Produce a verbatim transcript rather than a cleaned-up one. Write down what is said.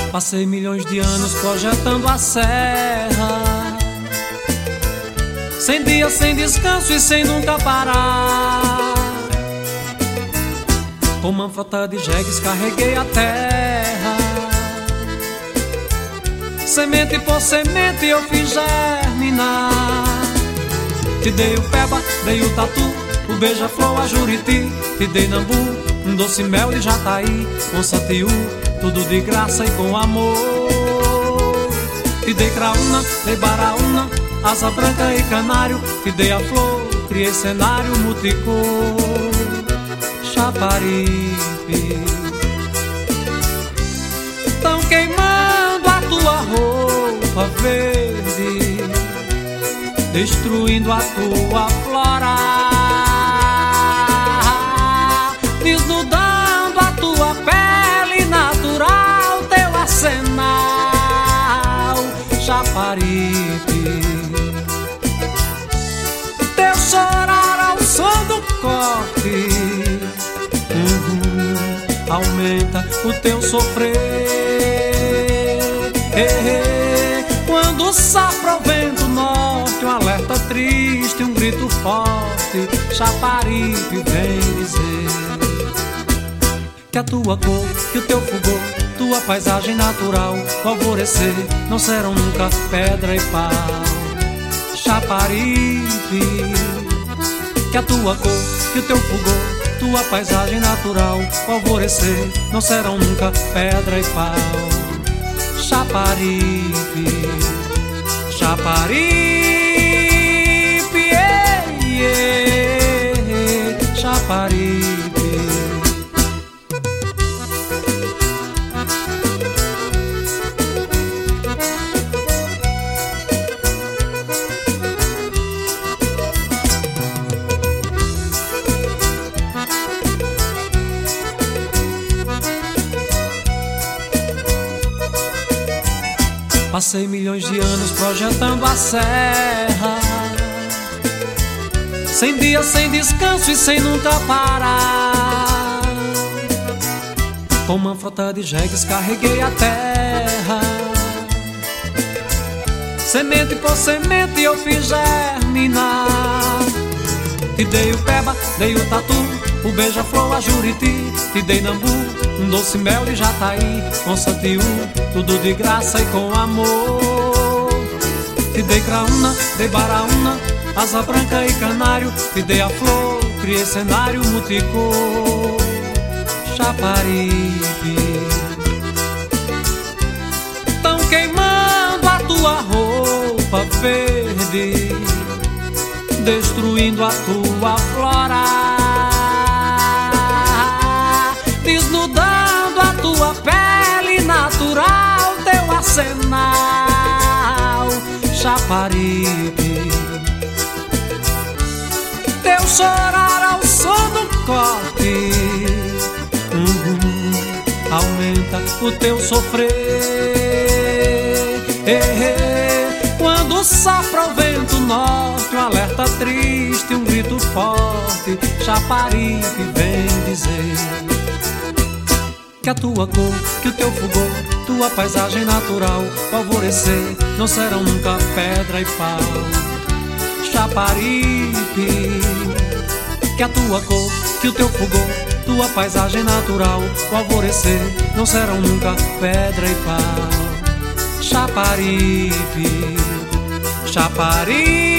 Passei milhões de anos projetando a serra, sem dia, sem descanso e sem nunca parar. Com uma frota de jegues carreguei a terra, semente por semente eu fiz germinar. Te dei o peba, dei o tatu, o beija-flor, a juriti. Te dei nambu, um doce mel de jataí, com satiu, tudo de graça e com amor. Te dei craúna, dei baraúna, asa branca e canário. Te dei a flor, criei cenário multicor, Chaparipe. Tão queimando a tua roupa verde, destruindo a tua flora, desnudando a tua pele natural, teu arsenal, Chaparipe. Teu chorar ao som do corte, uhum, aumenta o teu sofrer. Quando sopra o vento norte, um alerta triste, um grito forte, Chaparipe vem dizer que a tua cor, que o teu fulgor, tua paisagem natural, o alvorecer não serão nunca pedra e pau. Chaparipe, que a tua cor, que o teu fulgor, tua paisagem natural, o alvorecer não serão nunca pedra e pau. Chaparipe, Chaparipe, yeah, yeah, Chaparipe. Passei milhões de anos projetando a serra, sem dia, sem descanso e sem nunca parar. Com uma frota de jegues carreguei a terra, semente por semente eu fiz germinar. Te dei o peba, dei o tatu, o beija-flor, a juriti. Te dei nambu, um doce mel de jataí, com satiu, tudo de graça e com amor. Te dei craúna, dei baraúna, asa branca e canário. Te dei a flor, criei cenário multicor, Chaparipe. Tão queimando a tua roupa verde, destruindo a tua flora, desnudando a tua pele natural, teu arsenal, Chaparipe. Teu chorar ao som do corte, uhum, aumenta o teu sofrer. Quando sopra o vento norte, um alerta triste, um grito forte, Chaparipe vem dizer que a tua cor, que o teu fulgor, tua paisagem natural, o alvorecer não serão nunca pedra e pau. Chaparipe, que a tua cor, que o teu fulgor, tua paisagem natural, o alvorecer não serão nunca pedra e pau. Chaparipe, Chaparipe.